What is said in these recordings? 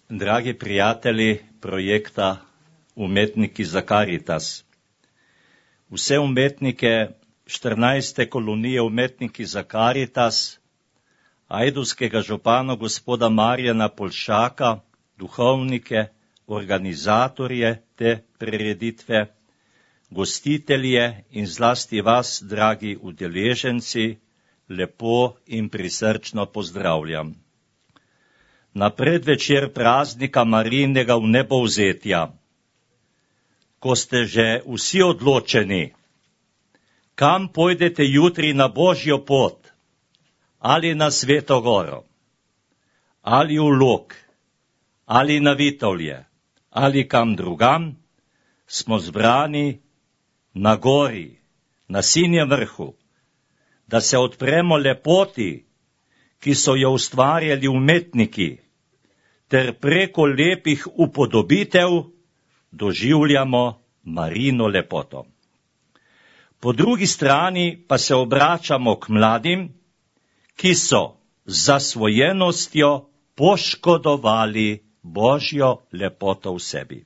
Dragi prijatelji projekta Umetniki za Karitas. Vse umetnike 14. kolonije Umetniki za Karitas, ajdovskega župana gospoda Marjana Polšaka, duhovnike, organizatorje te prireditve, gostitelje in zlasti vas, dragi udeleženci, lepo in prisrčno pozdravljam. Na predvečer praznika Marijinega vnebovzetja, ko ste že vsi odločeni, kam pojdete jutri na Božjo pot, ali na Sveto goro, ali v Log, ali na Vitovlje, ali kam drugam, smo zbrani na gori, na Sinjem vrhu, da se odpremo lepoti, ki so jo ustvarjali umetniki, ter preko lepih upodobitev doživljamo Marijino lepoto. Po drugi strani pa se obračamo k mladim, ki so z zasvojenostjo poškodovali Božjo lepoto v sebi.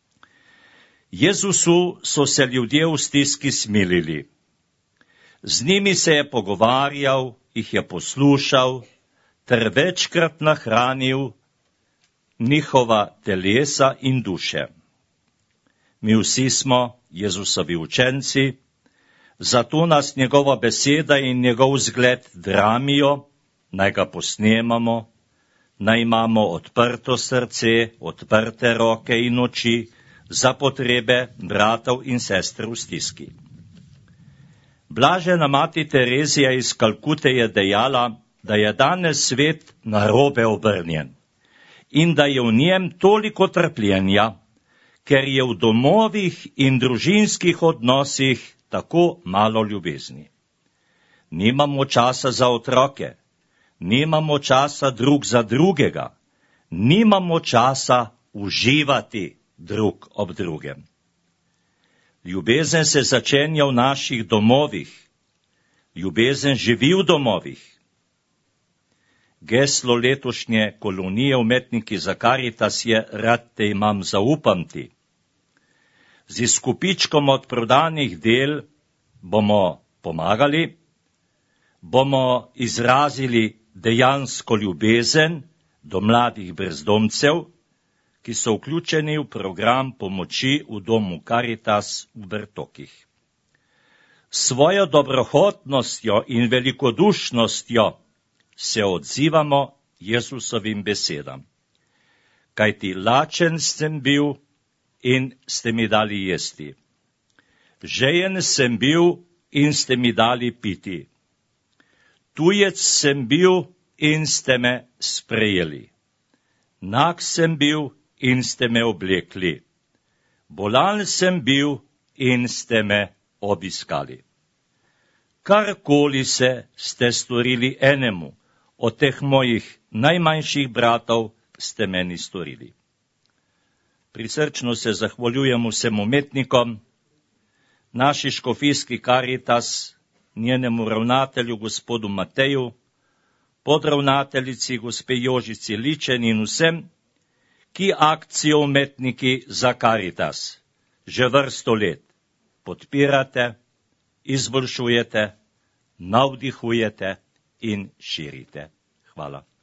Jezusu so se ljudje v stiski smilili. Z njimi se je pogovarjal, jih je poslušal, ter večkrat nahranil njihova telesa in duše. Mi vsi smo Jezusovi učenci, zato nas njegova beseda in njegov zgled dramijo, naj ga posnemamo, naj imamo odprto srce, odprte roke in oči za potrebe bratov in sester v stiski. Blažena mati Terezija iz Kalkute je dejala, da je danes svet narobe obrnjen in da je v njem toliko trpljenja, ker je v domovih in družinskih odnosih tako malo ljubezni. Nimamo časa za otroke, nimamo časa drug za drugega, nimamo časa uživati drug ob drugem. Ljubezen se začenja v naših domovih, ljubezen živi v domovih. Geslo letošnje kolonije Umetniki za Karitas je Rad te imam, zaupam ti. Z izkupičkom od prodanih del bomo pomagali, bomo izrazili dejansko ljubezen do mladih brezdomcev, ki so vključeni v program pomoči v domu Karitas v Bertokih. Svojo dobrohotnostjo in velikodušnostjo se odzivamo Jezusovim besedam. Kajti lačen sem bil in ste mi dali jesti. Žejen sem bil in ste mi dali piti. Tujec sem bil in ste me sprejeli. Nag sem bil in ste me oblekli. Bolan sem bil in ste me obiskali. Karkoli ste storili enemu od teh mojih najmanjših bratov, ste meni storili. Prisrčno se zahvaljujem vsem umetnikom, naši škofijski Karitas, njenemu ravnatelju gospodu Mateju, podravnateljici gospe Jožici Ličen in vsem, ki akcijo Umetniki za Karitas že vrsto let podpirate, izboljšujete, navdihujete in širite. Hvala.